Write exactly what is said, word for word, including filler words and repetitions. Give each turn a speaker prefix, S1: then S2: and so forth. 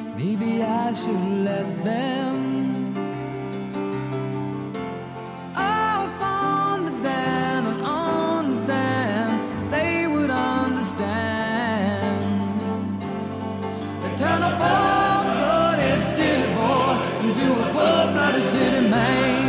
S1: Maybe I should let them. Oh, if only then, and only then they would understand. They turn a full-blooded city boy into a full-blooded city man.